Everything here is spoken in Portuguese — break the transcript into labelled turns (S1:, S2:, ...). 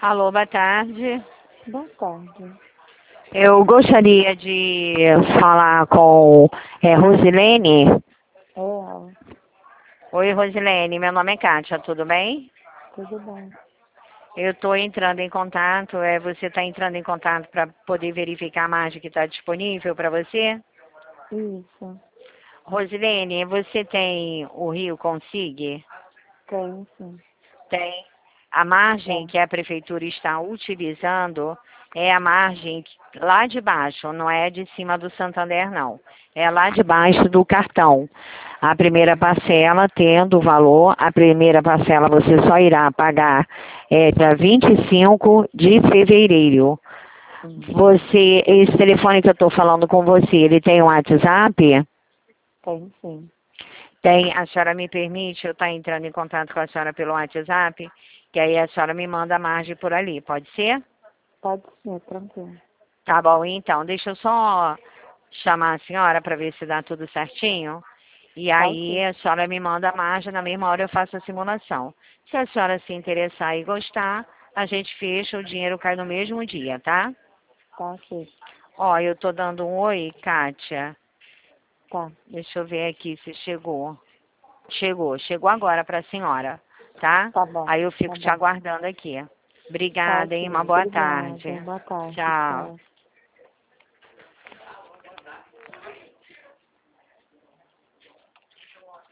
S1: Alô, boa tarde.
S2: Boa tarde.
S1: Eu gostaria de falar com Rosilene.
S2: É ela.
S1: Oi, Rosilene, meu nome é Kátia, tudo bem?
S2: Tudo bem?
S1: Eu estou entrando em contato, você está entrando em contato para poder verificar a margem que está disponível para você?
S2: Isso.
S1: Rosilene, você tem o Rio Consig?
S2: Tem, sim.
S1: Tem. A margem
S2: Tem.
S1: que a prefeitura está utilizando é a margem lá de baixo, não é de cima do Santander, não. É lá de baixo do cartão. A primeira parcela tendo o valor, a primeira parcela você só irá pagar dia 25 de fevereiro. Esse telefone que eu estou falando com você, ele tem um WhatsApp?
S2: Tem, sim.
S1: Tem, a senhora me permite eu estar entrando em contato com a senhora pelo WhatsApp, que aí a senhora me manda a margem por ali, pode ser?
S2: Pode ser, tranquilo.
S1: Tá bom, então, deixa eu só chamar a senhora para ver se dá tudo certinho. E
S2: Tá
S1: aí
S2: ok.
S1: a senhora me manda a margem, na mesma hora eu faço a simulação. Se a senhora se interessar e gostar, a gente fecha, o dinheiro cai no mesmo dia, tá?
S2: Tá ok.
S1: Ó, eu tô dando um oi, Kátia.
S2: Tá.
S1: Deixa eu ver aqui se chegou. Chegou agora para a senhora, tá?
S2: Tá bom.
S1: Aí eu
S2: Tá
S1: fico te
S2: bom.
S1: aguardando aqui.
S2: Tá
S1: Obrigada,
S2: ok.
S1: hein? Uma boa
S2: Obrigada.
S1: tarde.
S2: Boa tarde.
S1: Tchau.
S2: Tchau.